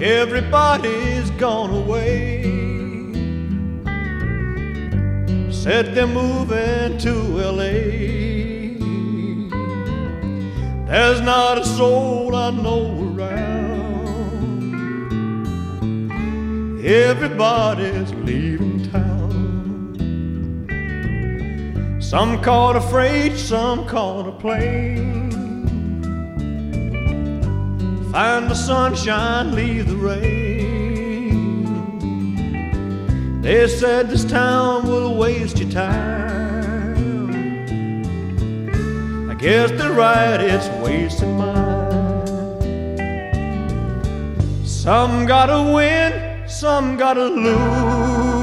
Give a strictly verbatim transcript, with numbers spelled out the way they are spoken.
Everybody's gone away. Said they're moving to L A. There's not a soul I know around. Everybody's leaving town. Some caught a freight, some caught a plane. Find the sunshine, leave the rain. They said this town will waste your time. I guess they're right, it's wasting mine. Some gotta win, some gotta lose.